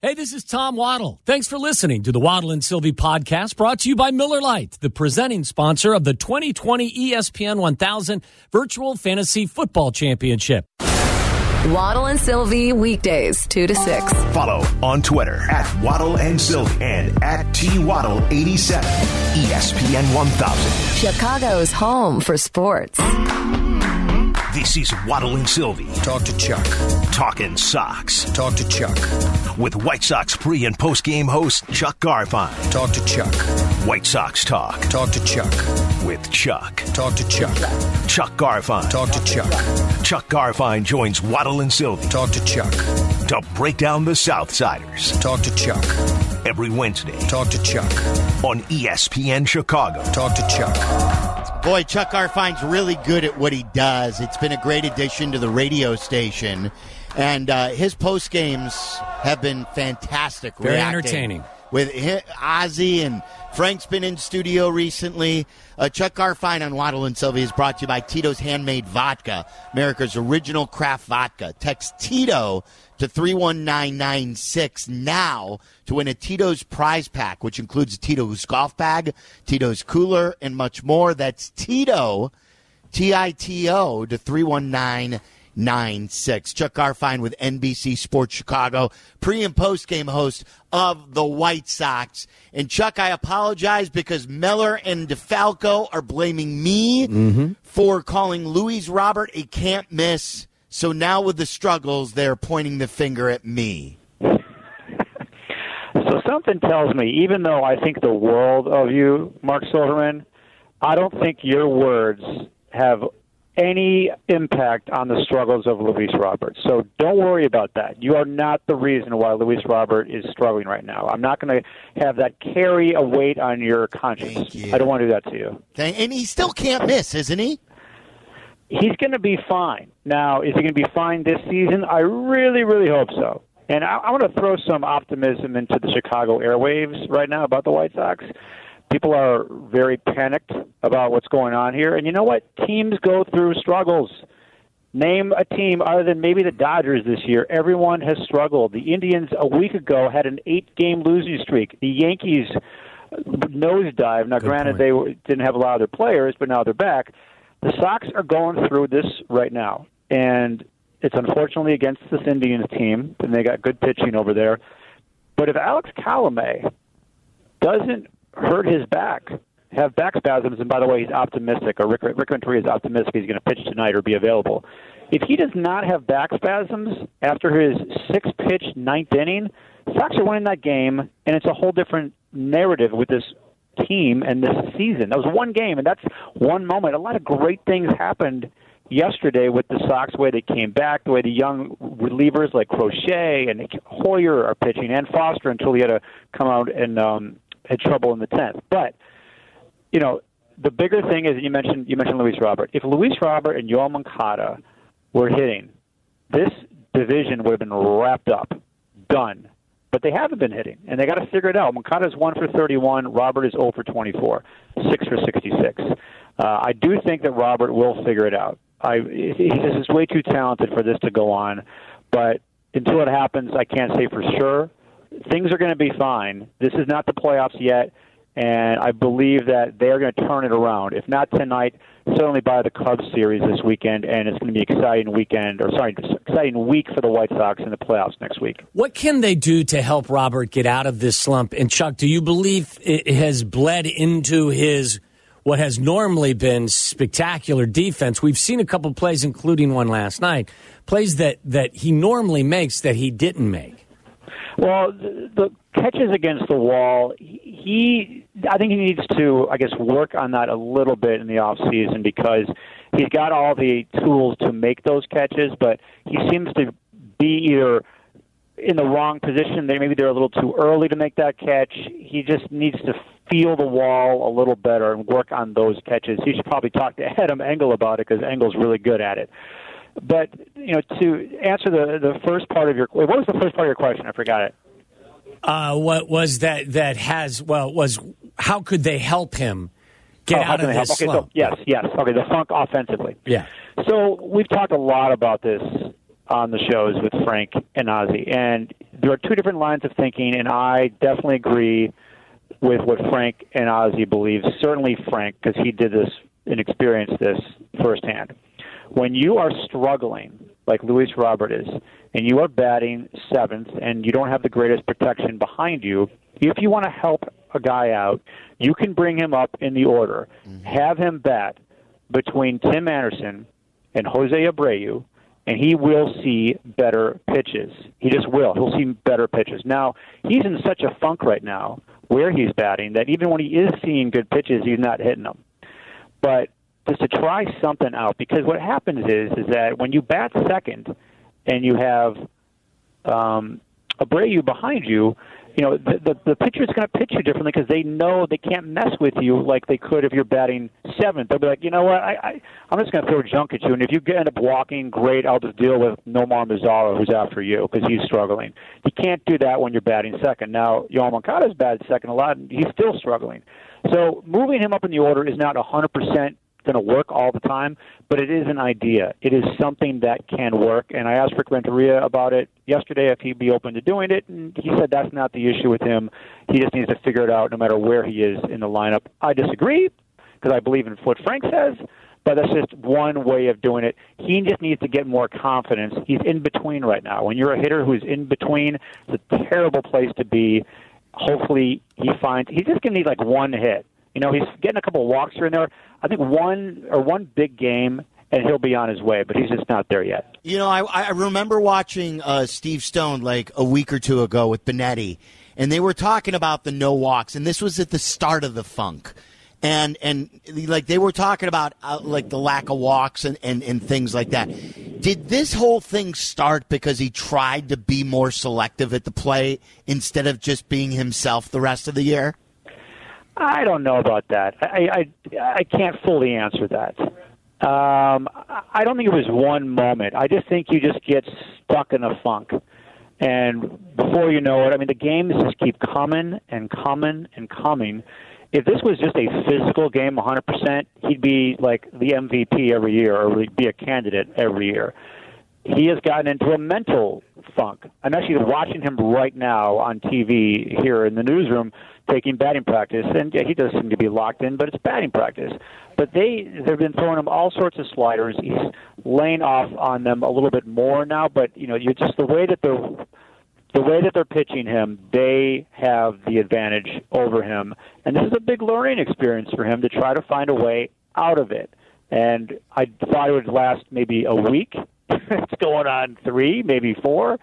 Hey, this is Tom Waddle. Thanks for listening to the Waddle and Sylvie podcast, brought to you by Miller Lite, the presenting sponsor of the 2020 ESPN 1000 Virtual Fantasy Football Championship. Waddle and Sylvie, weekdays 2 to 6. Follow on Twitter at Waddle and Sylvie and at TWaddle87. ESPN 1000. Chicago's home for sports. This is Waddle and Sylvie. Talk to Chuck. Talking Sox. Talk to Chuck. With White Sox pre- and post-game host Chuck Garfien. Talk to Chuck. White Sox Talk. Talk to Chuck. With Chuck. Talk to Chuck. Chuck Garfien. Talk to Chuck. Chuck Garfien joins Waddle and Sylvie. Talk to Chuck. To break down the Southsiders. Talk to Chuck. Every Wednesday. Talk to Chuck. On ESPN Chicago. Talk to Chuck. Boy, Chuck Garfien's really good at what he does. It's been a great addition to the radio station. And his post games have been fantastic. Very entertaining. With Ozzy and Frank's been in studio recently. Chuck Garfien on Waddle and Sylvie is brought to you by Tito's Handmade Vodka, America's original craft vodka. Text Tito to 31996 now to win a Tito's prize pack, which includes a Tito's golf bag, Tito's cooler, and much more. That's Tito, T-I-T-O, to 31996. Chuck Garfien with NBC Sports Chicago, pre- and post-game host of the White Sox. And, Chuck, I apologize because Meller and DeFalco are blaming me for calling Luis Robert a can't miss. So now with the struggles, they're pointing the finger at me. So something tells me, even though I think the world of you, Mark Silverman, I don't think your words have any impact on the struggles of Luis Robert. So don't worry about that. You are not the reason why Luis Robert is struggling right now. I'm not going to have that carry a weight on your conscience. Thank you. I don't want to do that to you. And he still can't miss, isn't he? He's going to be fine. Now, is he going to be fine this season? I really, really hope so. And I want to throw some optimism into the Chicago airwaves right now about the White Sox. People are very panicked about what's going on here. And you know what? Teams go through struggles. Name a team other than maybe the Dodgers this year. Everyone has struggled. The Indians a week ago had an 8-game losing streak. The Yankees nosedive. Now, granted, they didn't have a lot of their players, but now they're back. The Sox are going through this right now, and it's unfortunately against this Indians team, and they got good pitching over there. But if Alex Colomé doesn't hurt his back, have back spasms, and by the way, he's optimistic, or Rick Renteria is optimistic he's going to pitch tonight or be available. If he does not have back spasms after his 6-pitch ninth inning, the Sox are winning that game, and it's a whole different narrative with this team and this season. That was one game, and that's one moment. A lot of great things happened yesterday with the Sox, the way they came back, the way the young relievers like Crochet and Hoyer are pitching, and Foster until he had to come out and had trouble in the 10th. But, you know, the bigger thing is you mentioned Luis Robert. If Luis Robert and Yoel Moncada were hitting, this division would have been wrapped up, done. But they haven't been hitting, and they got to figure it out. Moncada's 1 for 31. Robert is 0 for 24, 6 for 66. I do think that Robert will figure it out. He's just way too talented for this to go on. But until it happens, I can't say for sure. Things are going to be fine. This is not the playoffs yet, and I believe that they're going to turn it around. If not tonight, certainly by the Cubs series this weekend, and it's going to be an exciting week for the White Sox in the playoffs next week. What can they do to help Robert get out of this slump? And Chuck, do you believe it has bled into his what has normally been spectacular defense? We've seen a couple plays, including one last night, plays that he normally makes that he didn't make. Well, the catches against the wall, I think he needs to, work on that a little bit in the offseason because he's got all the tools to make those catches, but he seems to be either in the wrong position. Maybe they're a little too early to make that catch. He just needs to feel the wall a little better and work on those catches. He should probably talk to Adam Engel about it because Engel's really good at it. But, to answer the first part of your – what was the first part of your question? I forgot it. What was was how could they help him get out of this slump? Yes. Okay, the funk offensively. Yeah. So we've talked a lot about this on the shows with Frank and Ozzy, and there are two different lines of thinking, and I definitely agree with what Frank and Ozzy believe. Certainly Frank, because he did this and experienced this firsthand. When you are struggling, like Luis Robert is, and you are batting seventh, and you don't have the greatest protection behind you, if you want to help a guy out, you can bring him up in the order. Have him bat between Tim Anderson and Jose Abreu, and he will see better pitches. He just will. He'll see better pitches. Now, he's in such a funk right now where he's batting that even when he is seeing good pitches, he's not hitting them. But just to try something out, because what happens is that when you bat second and you have Abreu behind you, the pitcher's going to pitch you differently because they know they can't mess with you like they could if you're batting seventh. They'll be like, you know what, I'm just going to throw junk at you, and if you end up walking, great, I'll just deal with Nomar Mazara, who's after you, because he's struggling. You can't do that when you're batting second. Now, Yoán Moncada's batted second a lot, and he's still struggling. So moving him up in the order is not 100% going to work all the time, but it is an idea. It is something that can work, and I asked Rick Renteria about it yesterday if he'd be open to doing it, and he said that's not the issue with him. He just needs to figure it out no matter where he is in the lineup. I disagree, because I believe in what Frank says, but that's just one way of doing it. He just needs to get more confidence. He's in between right now. When you're a hitter who's in between, it's a terrible place to be. Hopefully he's just going to need like one hit. He's getting a couple of walks here and there. I think one big game, and he'll be on his way, but he's just not there yet. I remember watching Steve Stone like a week or two ago with Benetti, and they were talking about the no walks, and this was at the start of the funk. And like they were talking about like the lack of walks and things like that. Did this whole thing start because he tried to be more selective at the plate instead of just being himself the rest of the year? I don't know about that. I can't fully answer that. I don't think it was one moment. I just think you just get stuck in a funk. And before you know it, the games just keep coming and coming and coming. If this was just a physical game 100%, he'd be like the MVP every year, or he'd be a candidate every year. He has gotten into a mental funk. I'm actually watching him right now on TV here in the newsroom taking batting practice, and yeah, he does seem to be locked in, but it's batting practice. But they've been throwing him all sorts of sliders. He's laying off on them a little bit more now, but you're just the way that they're pitching him, they have the advantage over him, and this is a big learning experience for him to try to find a way out of it. And I thought it would last maybe a week. It's going on 3, maybe 4.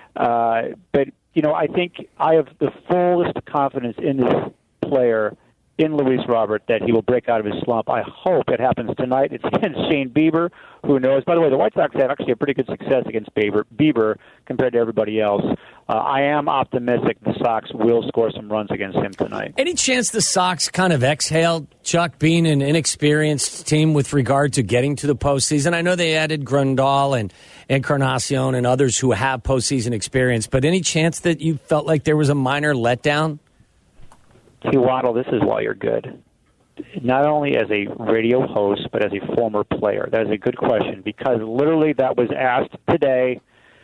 But, I think I have the fullest confidence in this player, in Luis Robert, that he will break out of his slump. I hope it happens tonight. It's against Shane Bieber, who knows. By the way, the White Sox had actually a pretty good success against Bieber compared to everybody else. I am optimistic the Sox will score some runs against him tonight. Any chance the Sox kind of exhaled, Chuck, being an inexperienced team with regard to getting to the postseason? I know they added Grandal and Encarnacion and others who have postseason experience, but any chance that you felt like there was a minor letdown? See, Waddle, this is why you're good. Not only as a radio host, but as a former player. That is a good question, because literally that was asked today,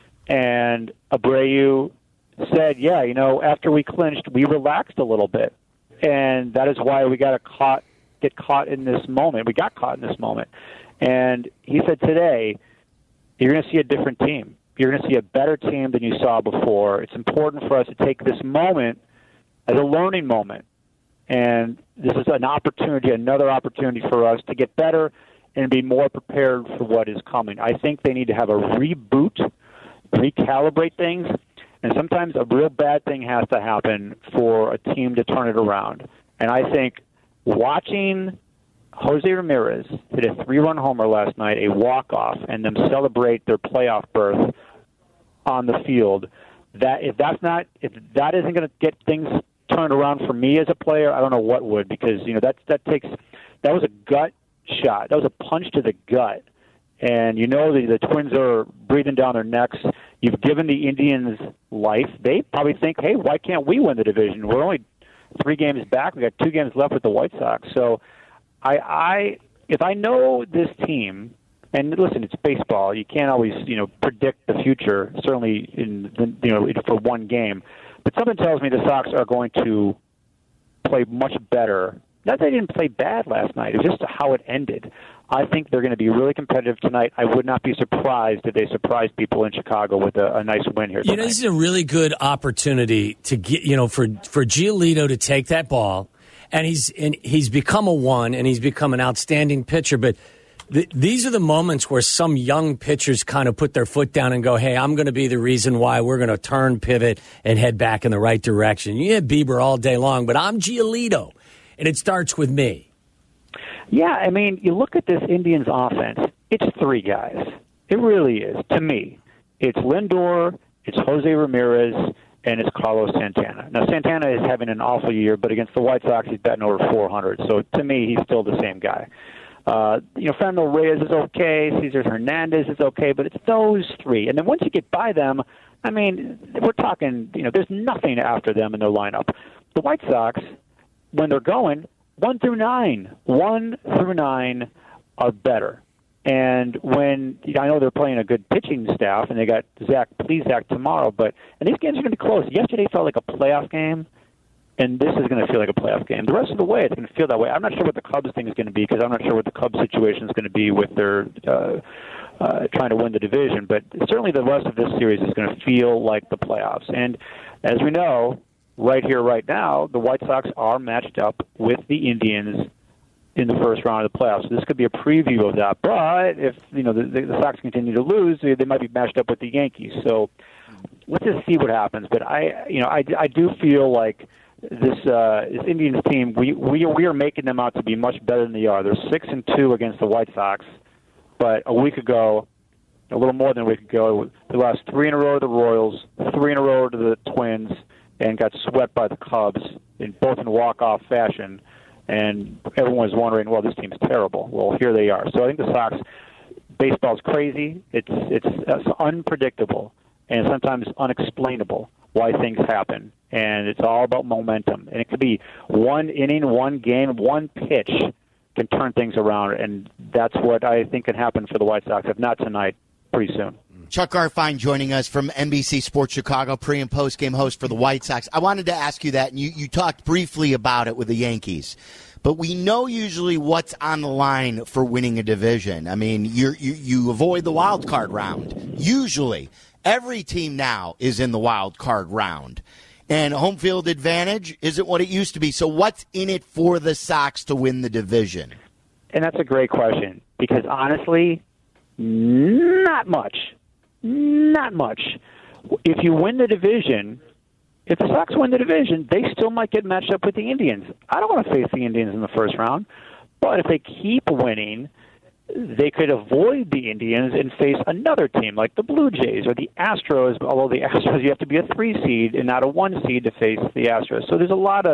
and Abreu said, yeah, after we clinched, we relaxed a little bit. And that is why we get caught in this moment. We got caught in this moment. And he said today, you're going to see a different team. You're going to see a better team than you saw before. It's important for us to take this moment as a learning moment. And this is another opportunity for us to get better and be more prepared for what is coming. I think they need to have a reboot, recalibrate things, and sometimes a real bad thing has to happen for a team to turn it around. And I think watching Jose Ramirez hit a 3-run homer last night, a walk-off, and them celebrate their playoff berth on the field, that if that isn't going to get things turned around for me as a player, I don't know what would, because that was a gut shot. That was a punch to the gut. And the Twins are breathing down their necks. You've given the Indians life. They probably think, hey, why can't we win the division? We're only 3 games back. We got 2 games left with the White Sox. So if I know this team, And listen, it's baseball. You can't always, predict the future. Certainly, for one game. But something tells me the Sox are going to play much better. Not that they didn't play bad last night. It's just how it ended. I think they're going to be really competitive tonight. I would not be surprised if they surprise people in Chicago with a nice win here tonight. This is a really good opportunity to get, for Giolito to take that ball, and he's become a one, and he's become an outstanding pitcher. But these are the moments where some young pitchers kind of put their foot down and go, hey, I'm going to be the reason why we're going to turn, pivot, and head back in the right direction. You have Bieber all day long, but I'm Giolito, and it starts with me. Yeah, I mean, you look at this Indians offense, it's three guys. It really is, to me. It's Lindor, it's Jose Ramirez, and it's Carlos Santana. Now, Santana is having an awful year, but against the White Sox, he's batting over 400. So, to me, he's still the same guy. Fernando Reyes is okay, Cesar Hernandez is okay, but it's those three. And then once you get by them, I mean, we're talking, there's nothing after them in their lineup. The White Sox, when they're going, 1 through 9 are better. And when I know they're playing a good pitching staff, and they got Zach Plesac tomorrow, and these games are going to be close. Yesterday felt like a playoff game, and this is going to feel like a playoff game. The rest of the way, it's going to feel that way. I'm not sure what the Cubs thing is going to be, because I'm not sure what the Cubs situation is going to be with their trying to win the division. But certainly the rest of this series is going to feel like the playoffs. And as we know, right here, right now, the White Sox are matched up with the Indians in the first round of the playoffs. So this could be a preview of that. But if the Sox continue to lose, they might be matched up with the Yankees. So let's just see what happens. But I do feel like this Indians team, we are making them out to be much better than they are. They're 6-2 against the White Sox, but a week ago, a little more than a week ago, they lost 3 in a row to the Royals, 3 in a row to the Twins, and got swept by the Cubs in walk-off fashion. And everyone was wondering, well, this team's terrible. Well, here they are. So I think the Sox, baseball's crazy. It's unpredictable and sometimes unexplainable why things happen. And it's all about momentum. And it could be one inning, one game, one pitch can turn things around. And that's what I think can happen for the White Sox, if not tonight, pretty soon. Chuck Garfien joining us from NBC Sports Chicago, pre- and post-game host for the White Sox. I wanted to ask you that, and you talked briefly about it with the Yankees. But we know usually what's on the line for winning a division. I mean, you avoid the wild card round. Usually, every team now is in the wild card round. And home field advantage isn't what it used to be. So what's in it for the Sox to win the division? And that's a great question, because honestly, not much. Not much. If you win the division, if the Sox win the division, they still might get matched up with the Indians. I don't want to face the Indians in the first round, but if they keep winning, they could avoid the Indians and face another team like the Blue Jays or the Astros, although the Astros, you have to be a 3 seed and not a 1 seed to face the Astros. So there's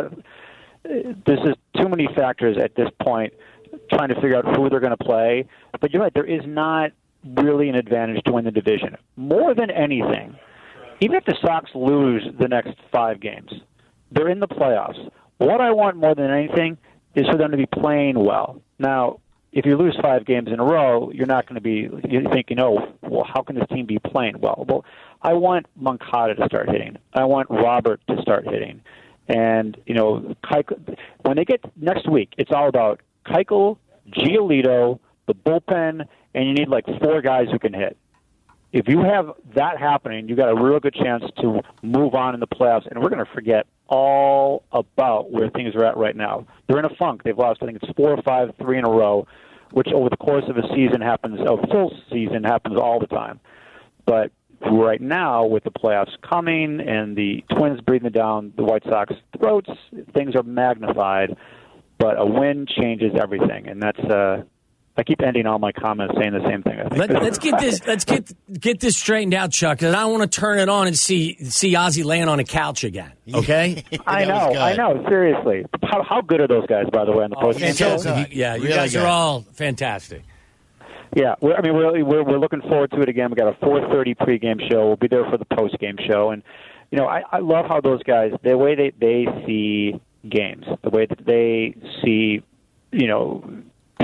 too many factors at this point trying to figure out who they're going to play. But you're right, there is not really an advantage to win the division. More than anything, even if the Sox lose the next 5 games, they're in the playoffs. What I want more than anything is for them to be playing well. Now, if you lose 5 games in a row, you're not going to be thinking, well, how can this team be playing well? Well, I want Moncada to start hitting. I want Robert to start hitting. And, when they get next week, it's all about Keuchel, Giolito, the bullpen, and you need like 4 guys who can hit. If you have that happening, you got a real good chance to move on in the playoffs, and we're going to forget all about where things are at right now. They're in a funk. They've lost, I think it's 4 or 5, 3 in a row, which over the course of a season happens, a full season happens all the time. But right now, with the playoffs coming and the Twins breathing down the White Sox throats, things are magnified. But a win changes everything, and that's I keep ending all my comments saying the same thing. I think. Let's get this. Let's get this straightened out, Chuck. Because I don't want to turn it on and see Ozzie laying on a couch again. Okay. I know. Seriously, how good are those guys, by the way, on the postgame show? Yeah, you guys are all fantastic. Yeah, we're looking forward to it again. We got a 4:30 pregame show. We'll be there for the postgame show, and I love how those guys, the way they see games, the way that they see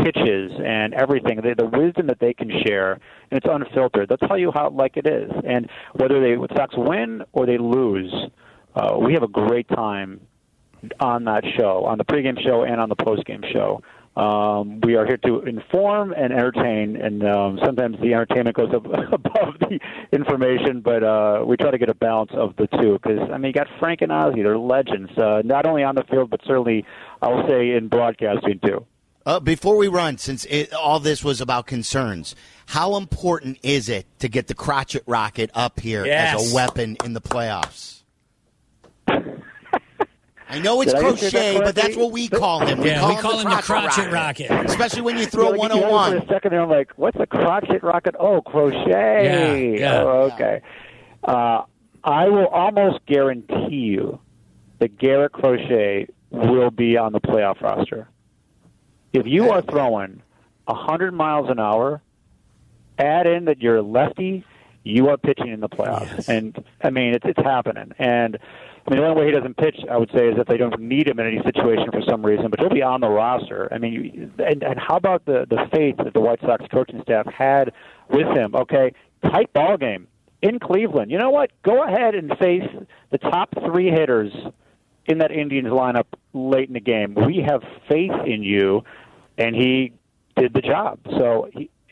pitches and everything, the wisdom that they can share, and it's unfiltered. They'll tell you how like it is. And whether the Sox win or they lose, we have a great time on that show, on the pregame show and on the postgame show. We are here to inform and entertain, and sometimes the entertainment goes up above the information, but we try to get a balance of the two. Because, I mean, you got Frank and Ozzie, they're legends, not only on the field, but certainly, I will say, in broadcasting, too. Before we run, since all this was about concerns, how important is it to get the crotchet rocket up here as a weapon in the playoffs? I know it's crochet, but that's what we call him. We call him the crotchet rocket. Especially when you throw 101. For a second there, I'm like, what's a crotchet rocket? Oh, crochet. Yeah. Oh, okay. I will almost guarantee you that Garrett Crochet will be on the playoff roster. If you are throwing 100 miles an hour, add in that you're a lefty, you are pitching in the playoffs. Yes. And, I mean, it's happening. And, I mean, the only way he doesn't pitch, I would say, is if they don't need him in any situation for some reason. But he'll be on the roster. I mean, and how about the faith that the White Sox coaching staff had with him? Okay, tight ball game in Cleveland. You know what? Go ahead and face the top three hitters in that Indians lineup late in the game. We have faith in you, and he did the job. So,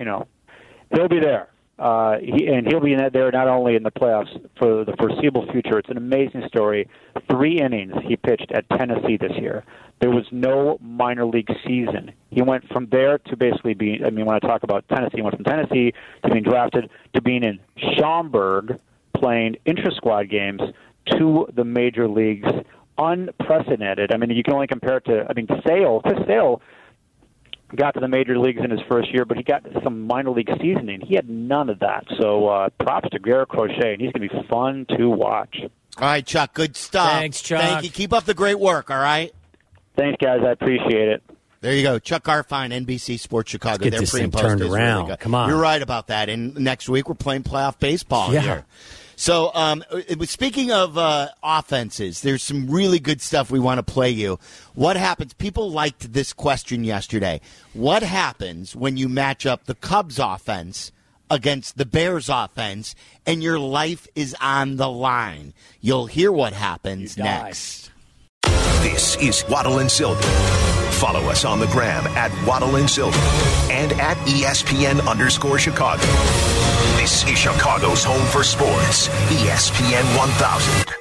he'll be there. He'll be there not only in the playoffs for the foreseeable future. It's an amazing story. 3 innings he pitched at Tennessee this year. There was no minor league season. He went from there to basically being, when I talk about Tennessee, he went from Tennessee to being drafted to being in Schaumburg playing intra-squad games to the major leagues. Unprecedented. I mean, you can only compare it to, Chris Sale got to the major leagues in his first year, but he got some minor league seasoning. He had none of that. So props to Garrett Crochet, and he's going to be fun to watch. All right, Chuck, good stuff. Thanks, Chuck. Thank you. Keep up the great work, all right? Thanks, guys. I appreciate it. There you go. Chuck Garfien, NBC Sports Chicago. Let's get this thing turned around. Really Come on. You're right about that. And next week we're playing playoff baseball here. So speaking of offenses, there's some really good stuff we want to play you. What happens? People liked this question yesterday. What happens when you match up the Cubs offense against the Bears offense and your life is on the line? You'll hear what happens next. This is Waddle and Sylvie. Follow us on the gram at Waddle and Sylvie and at ESPN_Chicago. This is Chicago's home for sports, ESPN 1000.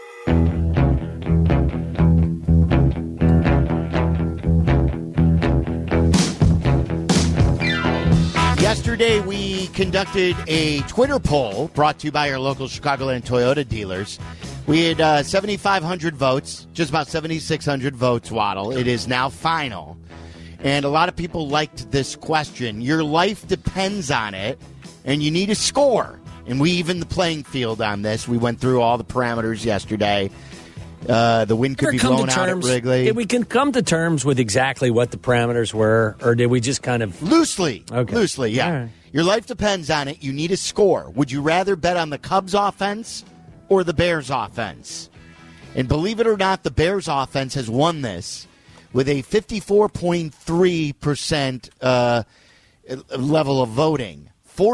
Yesterday, we conducted a Twitter poll brought to you by our local Chicagoland Toyota dealers. We had 7,500 votes, just about 7,600 votes, Waddle. It is now final. And a lot of people liked this question. Your life depends on it, and you need a score. And we evened the playing field on this. We went through all the parameters yesterday. The wind could be blown out at Wrigley. Did we come to terms with exactly what the parameters were, or did we just kind of... Loosely. Okay. Loosely, yeah. Right. Your life depends on it. You need a score. Would you rather bet on the Cubs offense or the Bears offense? And believe it or not, the Bears offense has won this with a 54.3% level of voting.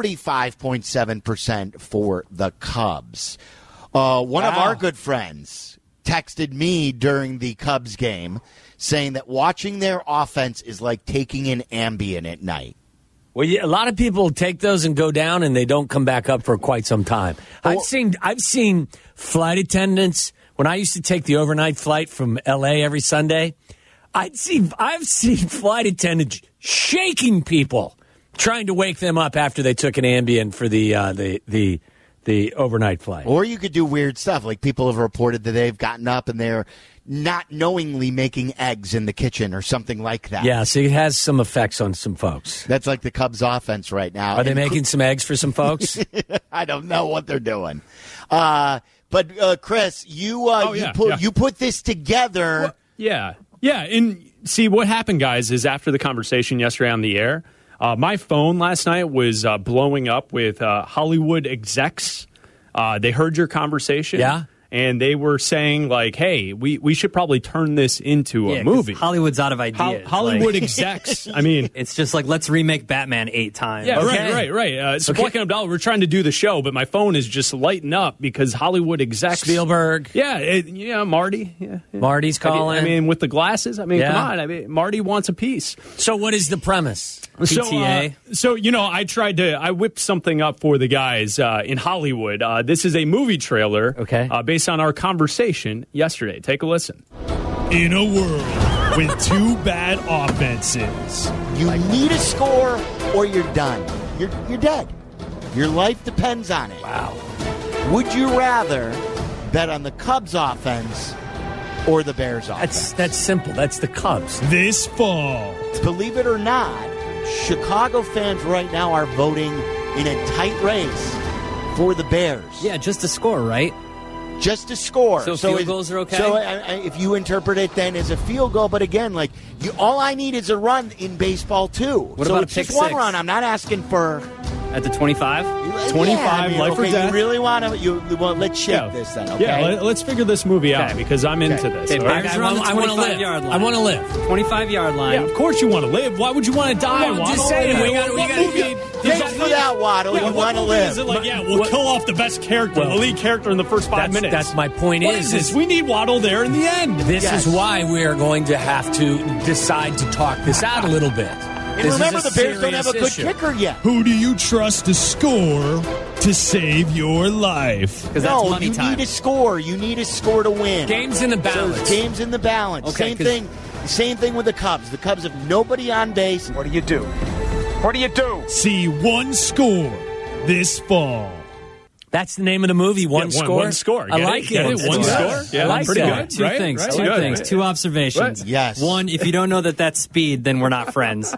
45.7% for the Cubs. One of our good friends texted me during the Cubs game saying that watching their offense is like taking an Ambien at night. Well, a lot of people take those and go down, and they don't come back up for quite some time. I've seen flight attendants when I used to take the overnight flight from L.A. every Sunday. I've seen flight attendants shaking people, trying to wake them up after they took an Ambien for the overnight flight. Or you could do weird stuff, like people have reported that they've gotten up and they're not knowingly making eggs in the kitchen or something like that. Yeah, so it has some effects on some folks. That's like the Cubs offense right now. Are they making some eggs for some folks? I don't know what they're doing. But Chris, you put this together. Well, yeah. And see, what happened, guys, is after the conversation yesterday on the air, my phone last night was blowing up with Hollywood execs. They heard your conversation. Yeah. and they were saying, like, hey, we should probably turn this into a movie. Hollywood's out of ideas. Hollywood execs, I mean. It's just like, let's remake Batman 8 times. Yeah, okay. right. Spluck and Abdallah, we're trying to do the show, but my phone is just lighting up because Hollywood execs. Spielberg. Yeah, Marty. Yeah. Marty's calling. I mean, with the glasses, come Yeah. on. I mean, Marty wants a piece. So what is the premise? PTA. So I whipped something up for the guys in Hollywood. This is a movie trailer based on our conversation yesterday. Take a listen. In a world with two bad offenses, You need a score or you're done. You're dead. Your life depends on it. Wow. Would you rather bet on the Cubs offense or the Bears offense? That's simple. That's the Cubs. this fall. Believe it or not, Chicago fans right now are voting in a tight race for the Bears. Yeah, just a score, right? Just to score. So field goals are okay? So if you interpret it then as a field goal, but again, like all I need is a run in baseball too. What so about it's a pick just one six? run. I'm not asking for At the 25? 25, life or death. You really want to? Well, let's shake this then. Okay. Yeah, let's figure this movie out Okay. because I'm into this. Okay, all right? Bears I are on the want to 25-yard live. line. I want to live. 25-yard line. Yeah, of course you want to live. Why would you want to die? Well, I'm just Waddle? saying, we What gotta movie- get- Thanks for that, Waddle. Yeah, you what want to movie live. Is it like, we'll kill off the best character, the lead character in the first 5 minutes. That's my point. What is this? We need Waddle there in the end. This Yes. is why we are going to have to decide to talk this out a little bit. And This is remember, a the Bears don't have a serious good issue. kicker yet. Who do you trust to score to save your life? Because that's No, money you time. need a score. You need a score to win. Games in the So balance. games in the balance. Okay, Same 'cause- thing. Same thing with the Cubs. The Cubs have nobody on base. What do you do? What do you do? See one score this fall. That's the name of the movie. One Yeah, score. One score. I Get like Get it. it? One That's score. good. Yeah, I like pretty that. good. Two right? things. Right? Two Good. things. Two observations. Right. Yes. One, if you don't know that that's speed, then we're not friends.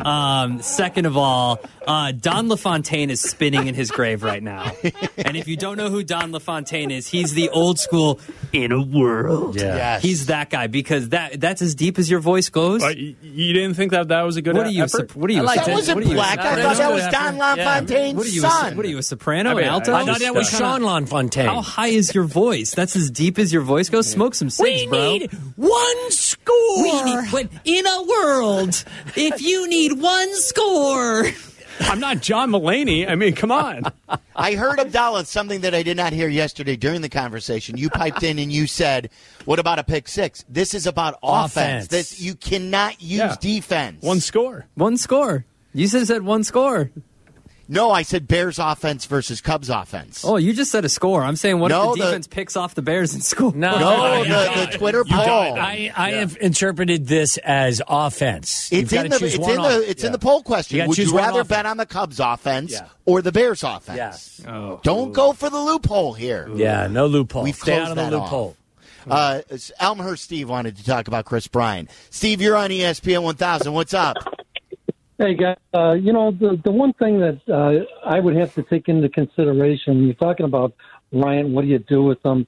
Second of all, Don LaFontaine is spinning in his grave right now. And if you don't know who Don LaFontaine is, he's the old school in a world. Yeah. Yes. He's that guy because that's as deep as your voice goes. You didn't think that was a good What are you? effort? What are you? I like That it. wasn't what are you, black. I Soprano? thought that was Good Don effort. Yeah. LaFontaine's What are you? son. What are you? A soprano? I mean, An alto? I thought that was What kinda- Sean LaFontaine. How high is your voice? That's as deep as your voice goes. Smoke some cigs, we bro. need one score. But in a world, if you need one score. I'm not John Mulaney. I mean, come on. I heard, Abdallah, something that I did not hear yesterday during the conversation. You piped in and you said, what about a pick six? This is about offense. Offense. You cannot use defense. One score. One score. You said one score. No, I said Bears offense versus Cubs offense. Oh, you just said a score. I'm saying what No, if the defense picks off the Bears and score? No, you the Twitter poll. I have interpreted this as offense. It's in the poll question. You gotta Would choose you one rather offense. bet on the Cubs offense Yeah. or the Bears offense? Yes. Don't go for the loophole here. Yeah, no loophole. We've Stay closed out of the that loophole. Elmhurst Steve wanted to talk about Chris Bryant. Steve, you're on ESPN 1000. What's up? Hey, guys, the one thing that I would have to take into consideration, you're talking about Ryan, what do you do with him?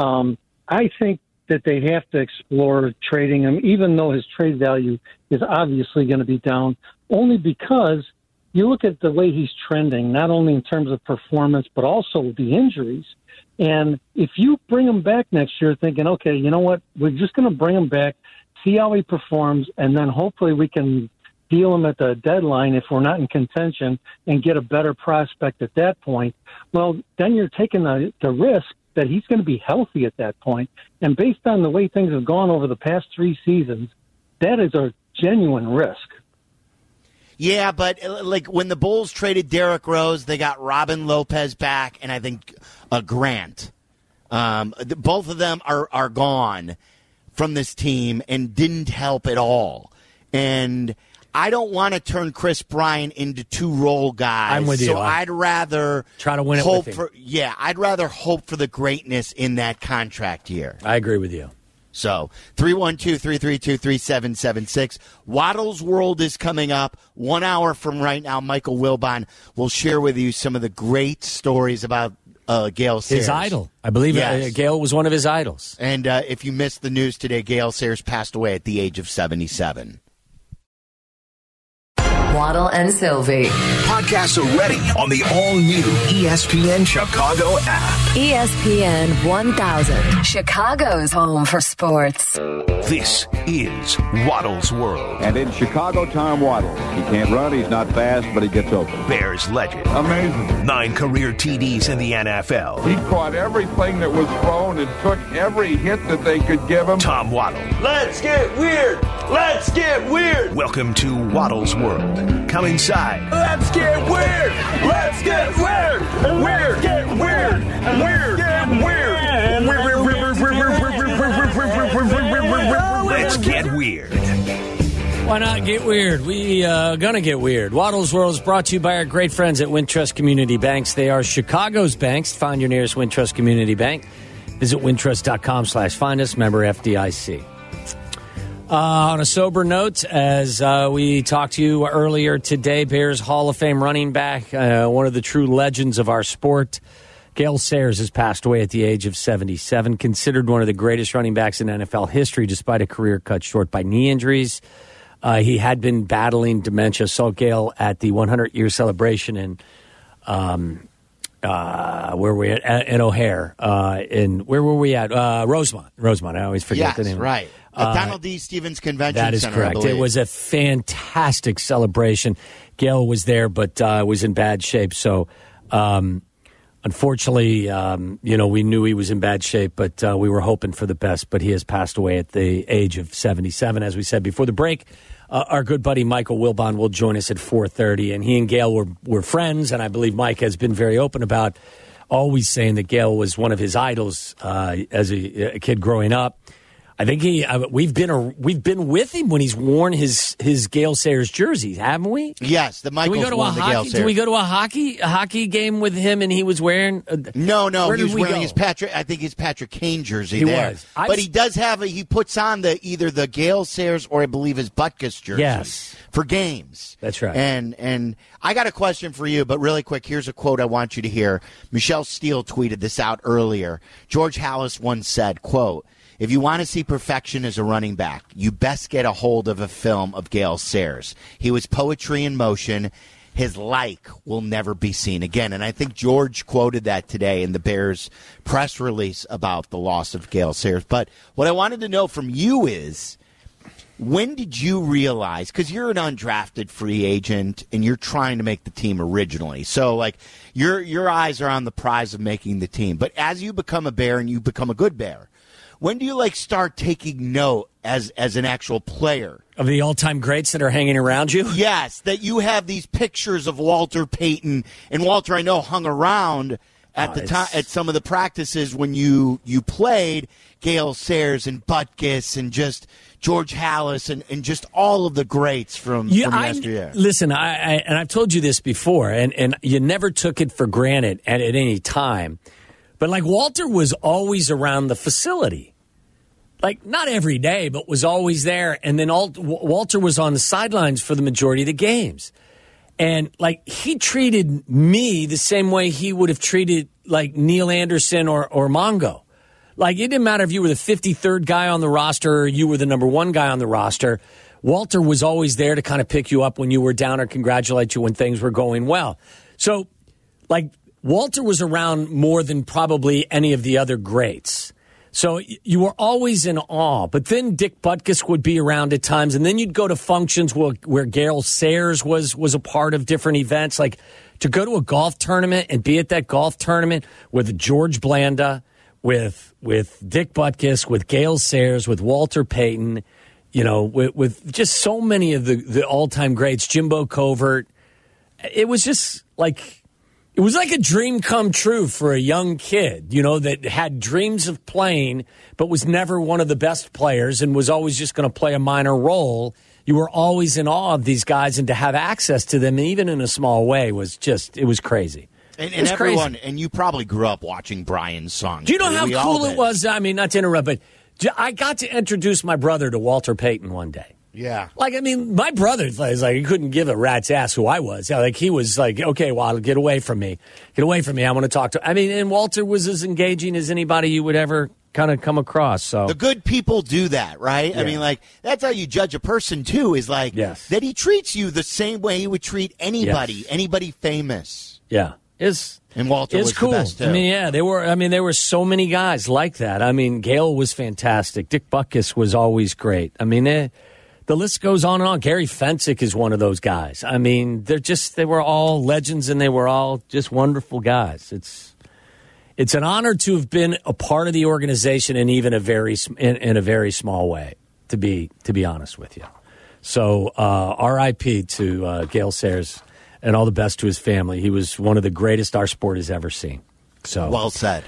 I think that they have to explore trading him, even though his trade value is obviously going to be down, only because you look at the way he's trending, not only in terms of performance, but also the injuries. And if you bring him back next year thinking, okay, you know what, we're just going to bring him back, see how he performs, and then hopefully we can deal him at the deadline if we're not in contention and get a better prospect at that point, well, then you're taking the risk that he's going to be healthy at that point. And based on the way things have gone over the past 3 seasons, that is a genuine risk. Yeah, but like when the Bulls traded Derrick Rose, they got Robin Lopez back, and I think Grant. Both of them are gone from this team and didn't help at all. And I don't want to turn Chris Bryant into two-role guys. I'm with you. So I'd rather try to win it hope with him. I'd rather hope for the greatness in that contract year. I agree with you. So 312-332-3776. Waddle's World is coming up 1 hour from right now. Michael Wilbon will share with you some of the great stories about Gale Sayers. His idol. I believe Gale was one of his idols. And if you missed the news today, Gale Sayers passed away at the age of 77. Waddle and Sylvie. Podcasts are ready on the all-new ESPN Chicago app. ESPN 1000, Chicago's home for sports. This is Waddle's World. And in Chicago, Tom Waddle. He can't run, he's not fast, but he gets open. Bears legend. Amazing. 9 career TDs in the NFL. He caught everything that was thrown and took every hit that they could give him. Tom Waddle. Let's get weird. Let's get weird. Welcome to Waddle's World. Come inside. Let's get weird. Let's get weird. Weird. Get weird. Weird. Get weird. Let's get weird. Why not get weird? We gonna get weird. Waddle's World is brought to you by our great friends at Wintrust Community Banks. They are Chicago's banks. Find your nearest Wintrust Community Bank. Visit wintrust.com/find us. Member FDIC. On a sober note, as we talked to you earlier today, Bears Hall of Fame running back, one of the true legends of our sport, Gale Sayers, has passed away at the age of 77, considered one of the greatest running backs in NFL history, despite a career cut short by knee injuries. He had been battling dementia. Saw Gale at the 100-year celebration in where we at O'Hare. Where were we at? Rosemont. I always forget the name. Yes, right. Donald D. Stevens Convention That is Center, correct. It was a fantastic celebration. Gale was there, but was in bad shape. So, unfortunately, we knew he was in bad shape, but we were hoping for the best. But he has passed away at the age of 77, as we said before the break. Our good buddy Michael Wilbon will join us at 4:30, and he and Gale were friends, and I believe Mike has been very open about always saying that Gale was one of his idols as a kid growing up. I think we've been with him when he's worn his Gale Sayers jersey, haven't we? Yes, the Michael's worn the Gale Sayers. Did we go to a hockey game with him and he was wearing? No, he was wearing his Patrick Kane jersey. He there. was, but he does have he puts on either the Gale Sayers or I believe his Butkus jersey. Yes, for games. That's right. And I got a question for you, but really quick, here's a quote I want you to hear. Michelle Steele tweeted this out earlier. George Halas once said, quote, "If you want to see perfection as a running back, you best get a hold of a film of Gale Sayers. He was poetry in motion. His like will never be seen again." And I think George quoted that today in the Bears press release about the loss of Gale Sayers. But what I wanted to know from you is, when did you realize, because you're an undrafted free agent and you're trying to make the team originally, so like your eyes are on the prize of making the team. But as you become a Bear and you become a good Bear, when do you start taking note as an actual player of the all-time greats that are hanging around you? Yes, that you have these pictures of Walter Payton, and Walter, I know, hung around at the time at some of the practices when you played, Gale Sayers and Butkus and just George Halas and just all of the greats from yesteryear. Listen, and I've told you this before, and you never took it for granted at any time, but Walter was always around the facility. Not every day, but was always there. And then Walter was on the sidelines for the majority of the games. And, he treated me the same way he would have treated, Neil Anderson or Mongo. It didn't matter if you were the 53rd guy on the roster or you were the number 1 guy on the roster. Walter was always there to kind of pick you up when you were down or congratulate you when things were going well. So, Walter was around more than probably any of the other greats. So you were always in awe. But then Dick Butkus would be around at times, and then you'd go to functions where Gale Sayers was a part of different events. To go to a golf tournament and be at that golf tournament with George Blanda, with Dick Butkus, with Gale Sayers, with Walter Payton, with just so many of the all-time greats, Jimbo Covert. It was just it was like a dream come true for a young kid, that had dreams of playing, but was never one of the best players and was always just going to play a minor role. You were always in awe of these guys, and to have access to them, even in a small way, it was crazy. And everyone, crazy. And you probably grew up watching Brian's songs. Do you know how cool it was? I mean, not to interrupt, but I got to introduce my brother to Walter Payton one day. Yeah. My brother he couldn't give a rat's ass who I was. He was okay, well, get away from me. Get away from me. I want to talk to. And Walter was as engaging as anybody you would ever kind of come across. So the good people do that, right? Yeah. I mean, like, that's how you judge a person, too, is like that he treats you the same way he would treat anybody, anybody famous. Yeah. And Walter was cool. the best, too. I mean, there were so many guys like that. I mean, Gale was fantastic. Dick Butkus was always great. I mean, the list goes on and on. Gary Fensick is one of those guys. I mean, they were all legends, and they were all just wonderful guys. It's an honor to have been a part of the organization in even in a very small way, to be honest with you. So, R.I.P. to Gale Sayers, and all the best to his family. He was one of the greatest our sport has ever seen. So well said.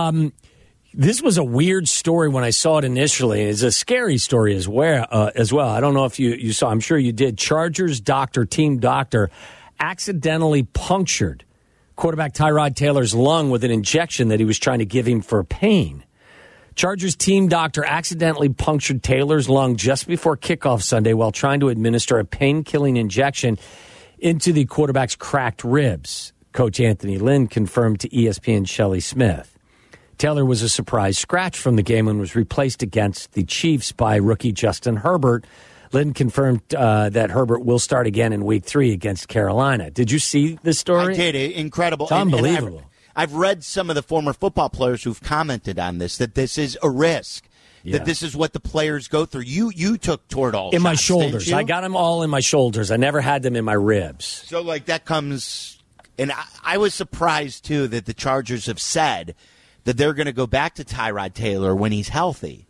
This was a weird story when I saw it initially. It's a scary story as well. I don't know if you saw. I'm sure you did. Chargers team doctor, accidentally punctured quarterback Tyrod Taylor's lung with an injection that he was trying to give him for pain. Chargers team doctor accidentally punctured Taylor's lung just before kickoff Sunday while trying to administer a pain-killing injection into the quarterback's cracked ribs. Coach Anthony Lynn confirmed to ESPN's Shelley Smith. Taylor was a surprise scratch from the game and was replaced against the Chiefs by rookie Justin Herbert. Lynn confirmed that Herbert will start again in Week 3 against Carolina. Did you see this story? I did. Incredible. It's unbelievable. And I've read some of the former football players who've commented on this, that this is a risk. Yeah. That this is what the players go through. You took Toradol in shots, my shoulders. I got them all in my shoulders. I never had them in my ribs. So, like, that comes... And I was surprised, too, that the Chargers have said that they're going to go back to Tyrod Taylor when he's healthy.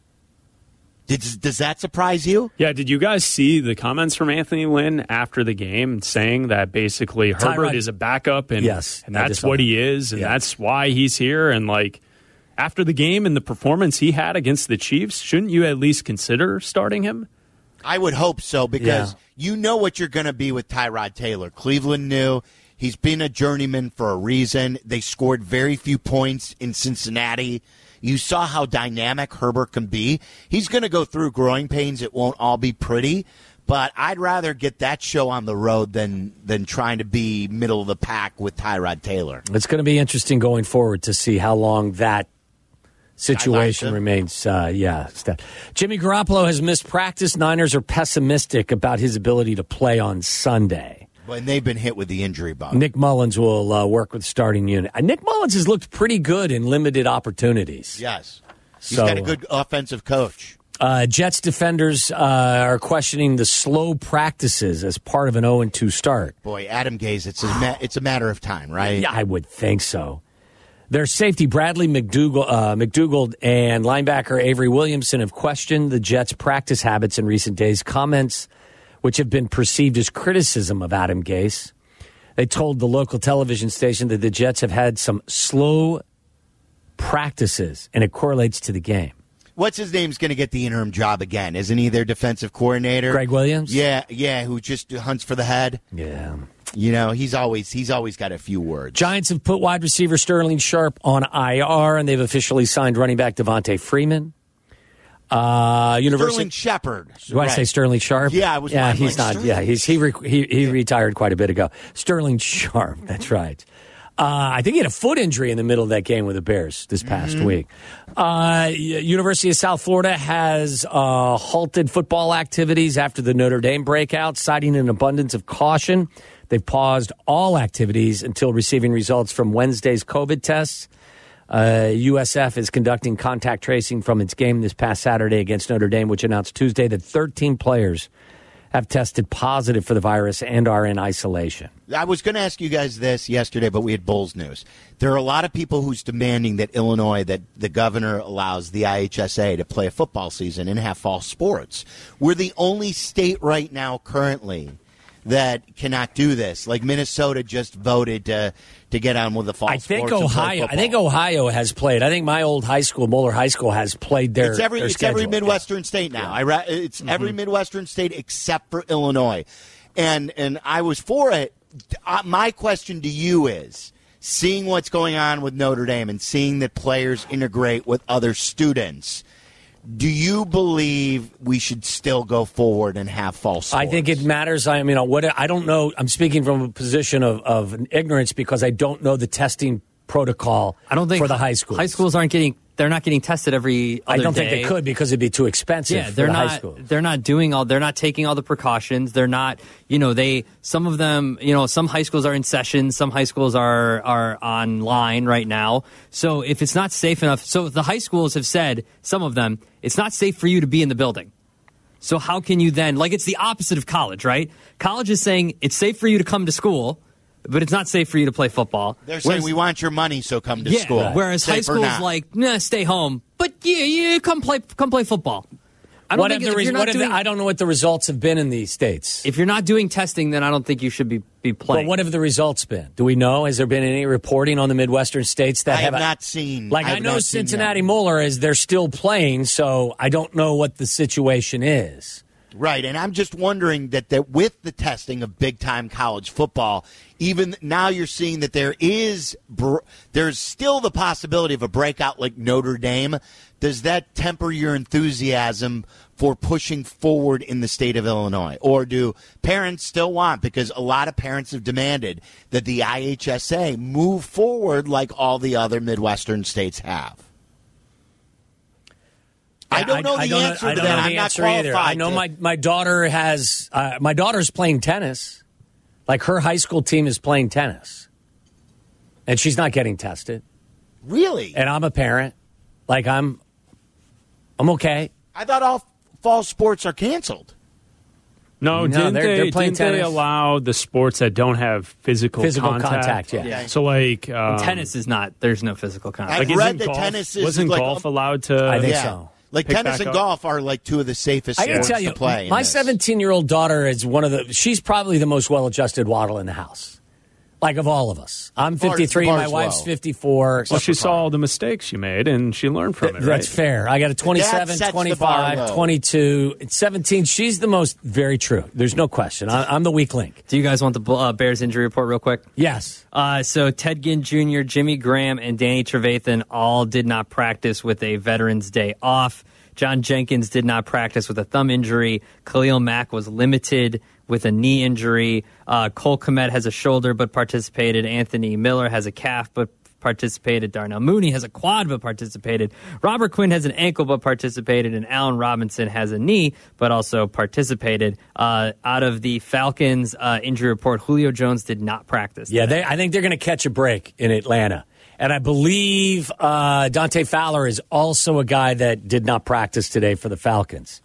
Does that surprise you? Yeah, did you guys see the comments from Anthony Lynn after the game saying that basically Herbert is a backup and that's what he is and that's why he's here? And, like, after the game and the performance he had against the Chiefs, shouldn't you at least consider starting him? I would hope so, because you know what you're going to be with Tyrod Taylor. Cleveland knew. He's been a journeyman for a reason. They scored very few points in Cincinnati. You saw how dynamic Herbert can be. He's going to go through growing pains. It won't all be pretty, but I'd rather get that show on the road than trying to be middle of the pack with Tyrod Taylor. It's going to be interesting going forward to see how long that situation remains. Jimmy Garoppolo has missed practice. Niners are pessimistic about his ability to play on Sunday. And they've been hit with the injury bug. Nick Mullins will work with the starting unit. Nick Mullins has looked pretty good in limited opportunities. Yes. He's got a good offensive coach. Jets defenders are questioning the slow practices as part of an 0-2 start. Boy, Adam Gase, it's a matter of time, right? Yeah, I would think so. Their safety, Bradley McDougald, and linebacker Avery Williamson have questioned the Jets' practice habits in recent days, comments which have been perceived as criticism of Adam Gase. They told the local television station that the Jets have had some slow practices, and it correlates to the game. What's his name's going to get the interim job again? Isn't he their defensive coordinator? Greg Williams? Yeah, who just hunts for the head. Yeah. You know, he's always got a few words. Giants have put wide receiver Sterling Sharp on IR, and they've officially signed running back Devontae Freeman. Sterling Shepard. Do I say Sterling Sharp? Yeah, I was. Yeah, he's not. Yeah, he retired quite a bit ago. Sterling Sharp. That's right. I think he had a foot injury in the middle of that game with the Bears this past week. University of South Florida has halted football activities after the Notre Dame breakout, citing an abundance of caution. They've paused all activities until receiving results from Wednesday's COVID tests. USF is conducting contact tracing from its game this past Saturday against Notre Dame, which announced Tuesday that 13 players have tested positive for the virus and are in isolation. I was going to ask you guys this yesterday, but we had Bulls news. There are a lot of people who's demanding that Illinois, that the governor allows the IHSA to play a football season and have fall sports. We're the only state right now currently that cannot do this. Like Minnesota just voted to get on with the fall sports. I think Ohio has played. I think my old high school, Moeller High School, has played their schedule. Every Midwestern state now. Yeah. It's every Midwestern state except for Illinois. And I was for it. My question to you is, seeing what's going on with Notre Dame and seeing that players integrate with other students, do you believe we should still go forward and have fall sports? I think it matters. I don't know. I'm speaking from a position of ignorance because I don't know the testing protocol. I don't think for the high schools. High schools aren't getting they're not getting tested every other day. I don't think they could because it'd be too expensive for the high school. They're not taking all the precautions. They're not, some of them, some high schools are in session, some high schools are online right now. So if it's not safe enough, so the high schools have said, some of them, it's not safe for you to be in the building. So how can you then, it's the opposite of college, right? College is saying it's safe for you to come to school, but it's not safe for you to play football. They're saying we want your money, so come to school. Right. Whereas high school's stay home, but come play football. I don't know what the results have been in these states. If you're not doing testing, then I don't think you should be playing. But what have the results been? Do we know? Has there been any reporting on the Midwestern states that I have not seen? I know Cincinnati Moeller they're still playing, so I don't know what the situation is. Right, and I'm just wondering that with the testing of big-time college football, even now you're seeing that there's still the possibility of a breakout like Notre Dame. Does that temper your enthusiasm for pushing forward in the state of Illinois? Or do parents still want, because a lot of parents have demanded that the IHSA move forward like all the other Midwestern states have? I don't know the answer to that. I'm not qualified either. I know my daughter has my daughter's playing tennis. Like her high school team is playing tennis. And she's not getting tested. Really? And I'm a parent. I'm okay. I thought all fall sports are canceled. No, didn't they allow the sports that don't have physical contact? Yeah. So tennis is not. There's no physical contact. I read that tennis is wasn't golf allowed to? I think so. Tennis and golf are two of the safest sports to play. My 17-year-old daughter is she's probably the most well-adjusted waddle in the house. Of all of us. I'm 53, my wife's 54. Well, she saw all the mistakes you made, and she learned from it, right? That's fair. I got a 27, 25, 22, 17. She's the most, very true. There's no question. I'm the weak link. Do you guys want the Bears injury report real quick? Yes. So Ted Ginn Jr., Jimmy Graham, and Danny Trevathan all did not practice with a Veterans Day off. John Jenkins did not practice with a thumb injury. Khalil Mack was limited with a knee injury. Cole Kmet has a shoulder but participated. Anthony Miller has a calf but participated. Darnell Mooney has a quad but participated. Robert Quinn has an ankle but participated. And Allen Robinson has a knee but also participated. Out of the Falcons injury report, Julio Jones did not practice today. I think they're going to catch a break in Atlanta. And I believe Dante Fowler is also a guy that did not practice today for the Falcons.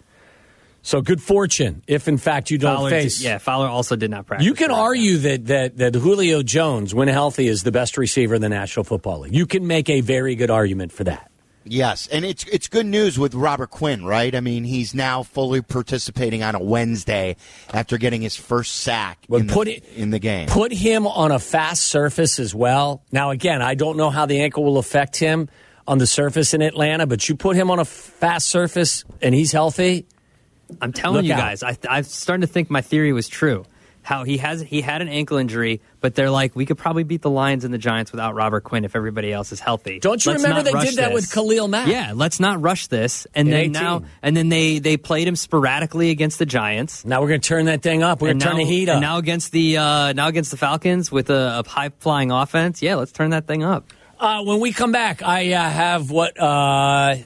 So good fortune if, in fact, you don't face. Fowler also did not practice. You can argue that Julio Jones, when healthy, is the best receiver in the National Football League. You can make a very good argument for that. Yes, and it's good news with Robert Quinn, right? I mean, he's now fully participating on a Wednesday after getting his first sack in the game. Put him on a fast surface as well. Now, again, I don't know how the ankle will affect him on the surface in Atlanta, but you put him on a fast surface and he's healthy. I'm telling you guys, I'm starting to think my theory was true. How he had an ankle injury, but they're like, we could probably beat the Lions and the Giants without Robert Quinn if everybody else is healthy. Don't you remember they did that with Khalil Mack? Yeah, let's not rush this. And then they played him sporadically against the Giants. Now we're going to turn that thing up. We're going to turn the heat up. And now against the Falcons with a high flying offense. Yeah, let's turn that thing up. When we come back, I have what I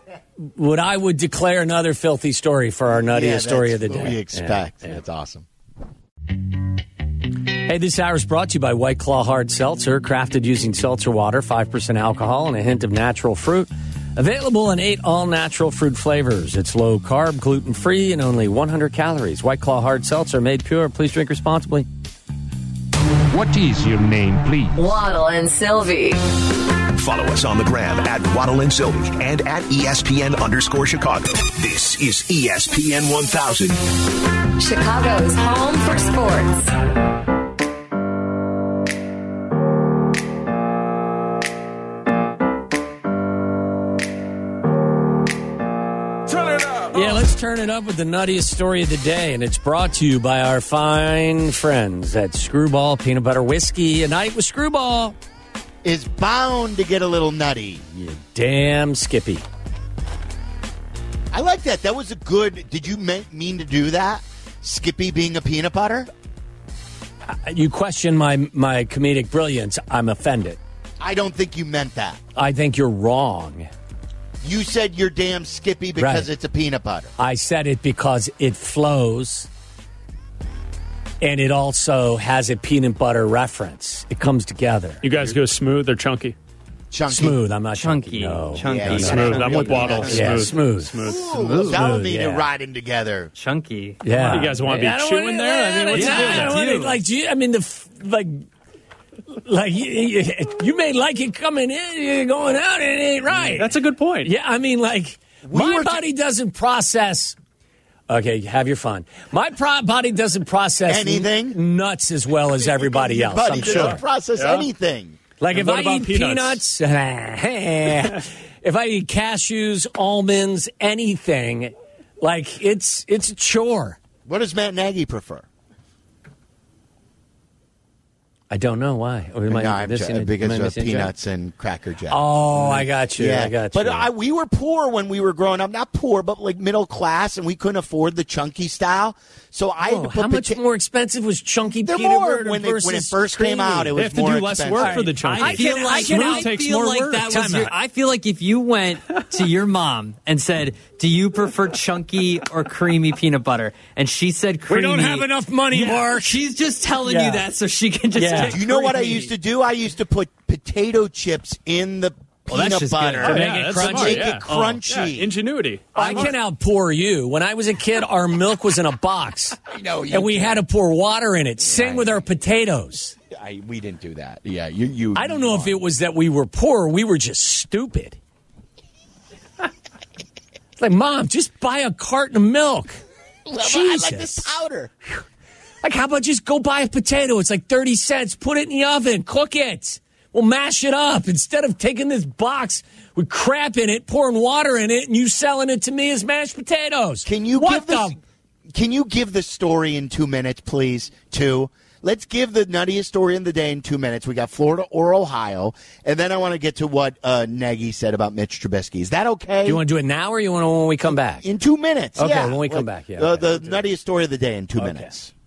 would declare another filthy story for our nuttiest story of the day. What we expect. Yeah. That's awesome. Hey, this hour is brought to you by White Claw Hard Seltzer, crafted using seltzer water, 5% alcohol, and a hint of natural fruit. Available in 8 all-natural fruit flavors. It's low-carb, gluten-free, and only 100 calories. White Claw Hard Seltzer, made pure. Please drink responsibly. What is your name, please? Waddle and Sylvie. Follow us on the gram at Waddle and Sylvie and at ESPN_Chicago. This is ESPN 1000. Chicago's home for sports. Yeah, let's turn it up with the nuttiest story of the day, and it's brought to you by our fine friends at Screwball Peanut Butter Whiskey. A night with Screwball is bound to get a little nutty. You damn Skippy. I like that. That was a good... Did you mean to do that? Skippy being a peanut butter? You question my comedic brilliance. I'm offended. I don't think you meant that. I think you're wrong. You said you're damn Skippy because it's a peanut butter. I said it because it flows, and it also has a peanut butter reference. It comes together. You guys go smooth or chunky? Chunky. Smooth. I'm not chunky. No. Chunky. Yeah, Smooth. I'm with Waddle. Yeah, smooth. That would mean it riding together. Chunky. Yeah. You guys want to be chewing there? I mean, what's you may like it coming in, going out, and it ain't right. That's a good point. Yeah, I mean, my body doesn't process. Okay, have your fun. My body doesn't process anything nuts as well as everybody else. I'm sure. Doesn't process anything. Like if I eat peanuts, if I eat cashews, almonds, anything, it's a chore. What does Matt Nagy prefer? I don't know why. Because of peanuts and Cracker Jack. Oh, I got you. Yeah. I got you. But we were poor when we were growing up. Not poor, but middle class, and we couldn't afford the chunky style. So I had to put how much more expensive was chunky peanut butter when it first creamy? came out? It was they have to more do less expensive. work for the chunky. I feel like that was I feel like if you went to your mom and said, "Do you prefer chunky or creamy peanut butter?" and she said creamy, we don't have enough money, Mark. She's just telling you that so she can just. Do you know what I used to do? I used to put potato chips in the peanut butter to make it crunchy. Make it crunchy. Ingenuity. I can outpour you. When I was a kid, our milk was in a box. I know, and we had to pour water in it. Same with our potatoes. We didn't do that. Yeah, you. I don't know if it was that we were poor or we were just stupid. It's like, Mom, just buy a carton of milk. Jesus. I like this powder. How about just go buy a potato? It's like 30 cents. Put it in the oven. Cook it. We'll mash it up. Instead of taking this box with crap in it, pouring water in it, and you selling it to me as mashed potatoes. Can you give the story in 2 minutes, please? Let's give the nuttiest story in the day in 2 minutes. We got Florida or Ohio, and then I want to get to what Nagy said about Mitch Trubisky. Is that okay? Do you want to do it now or you want to when we come back? In 2 minutes. Okay, yeah. when we come back, yeah. The nuttiest story of the day in 2 minutes.